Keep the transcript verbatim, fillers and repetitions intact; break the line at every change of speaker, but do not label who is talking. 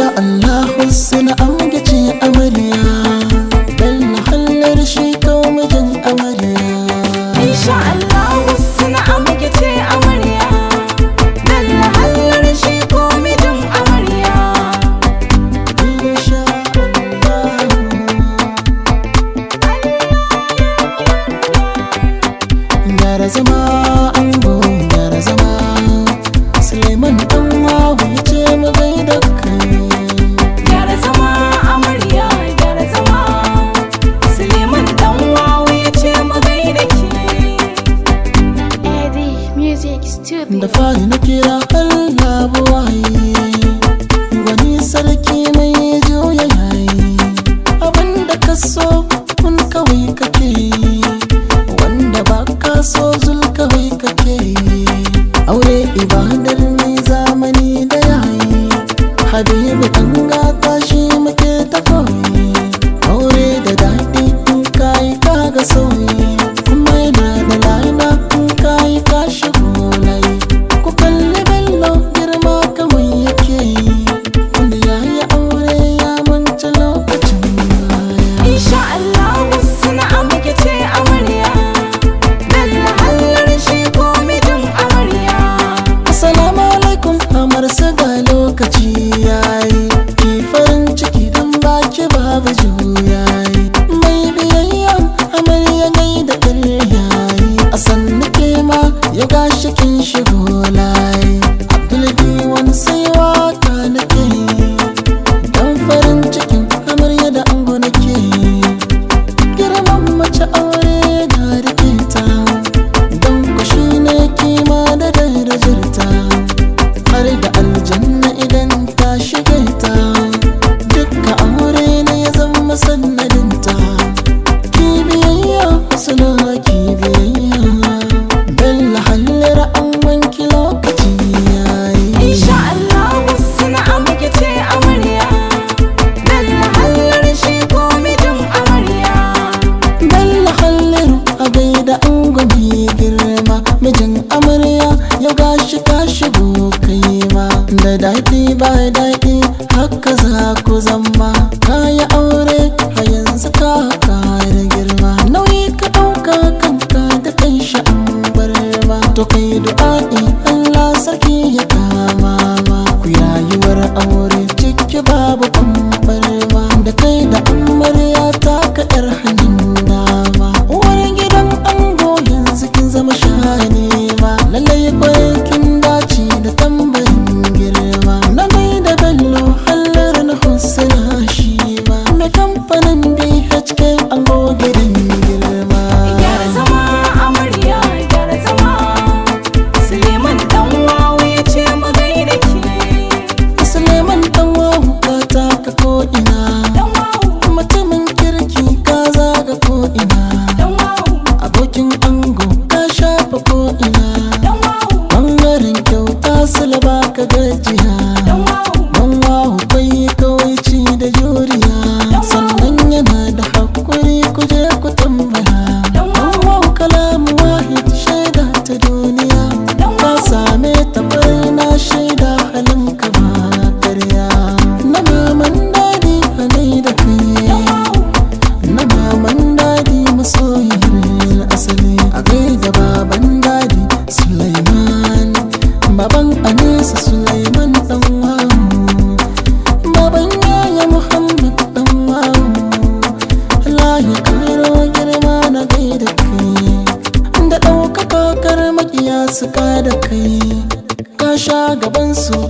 Allah husna amge ce amarya, Bello hallar shi kawo mijin amarya.
Insha Allah husna amge ce amarya, Bello hallar shi kawo mijin amarya.
Insha Allah. Gyara zama ango, gyara zama, Suleiman ɗan wawu ya ce mu gaida kai.
Gyara zama amarya, gyara zama, Suleiman ɗan wawu ya ce mu gaida ke.
Eddie Music Studio.
Da fari na kira Allah buwaye, gwani sarki mai juya yayi, abinda ka so kun kawai kake yi, wanda ba ka so zul kawai kake yi. Aure ibadar mai zamani da yayi, habibu ɗan gata shi muke ta koyi. Aure da daɗi in kayi kaga sauyi, kuma yana da lana in kayi ka shigo layi. Ku kalli Bello girma kawai yake yi, wanda yayi aure ya manta lokacin baya.
Insha Allah husna amge ce amarya, Bello hallar shi kawo mijin amarya.
Assalamu alaikum amarsa ga lokaci yayi, ki farin ciki dan baki babu juyayi. Mai biyayya amarya gai da yayi, a sannu ke ma ya gashi kin shigo layi. Abdul wani sai waka nake yi, dan farin cikin amarya da ango nake yi. Girman mace aure na rike ta, dan kushi ne kima da darajarta, har da aljanna idan ta shige ta. Dukka aure ne ya zama sannadinta, ki biyayya husna ki biyayya, Bello hallar an wanki lokaci yayi.
Insha Allah husna amge ce amarya, Bello hallar shi kawo mijin amarya.
Bello halliru a gaida ango mai girma, mijin amarya yau gashi ka shigo kai ma. Da daɗi ba daɗi haka za ku zama, kayi aure a yanzu ka kara girma. Nauyi ka ɗauka kanka da kan sha'an barma, to kai du'a'i Allah sarki ya kama ma. Ku rayuwar aure ciki babu ɓamɓarma, da kai da amarya ta ka ƴar hannun dama. Uwar gidan ango yanzu kin zama shani ma, lallai kwarai kin dace da tambarin girma. Na gaida Bello hallar na husna shi ma, mai kamfanin B H K ango gidan girma.
Gyara zama amarya, gyara zama, Suleiman ɗan wawu ya ce mu gaida ke.
Suleiman ɗan wawu ka taka ko'ina,
Ɗan wawu,
mutumin kirki ka zaga ko'ina,
ɗan wawu,
abokin ango ka shafa ko'ina.
ɗan wawu,
Ɓangaren kyauta sulaba ka gajiya,
ɗan wawu,
ɗan wawu kwai kawaici da juriya, sannan yana da haƙuri ku je ku tambaya. Ɗan wawu kalamu wahid shaida ta duniya, ka same ta bari na shaida halin ka ba karya. Na maman dadi halai da kai, na maman dadi masoyin asali, a gaida baban dadi Sulaiman, baban Anisa Sulaiman ɗan wawu, baban yaya Muhammad ɗan wawu. Allah ya karo girma na gaida kai, da ɗaukaka kar makiya su ka da kai, ka sha gabansu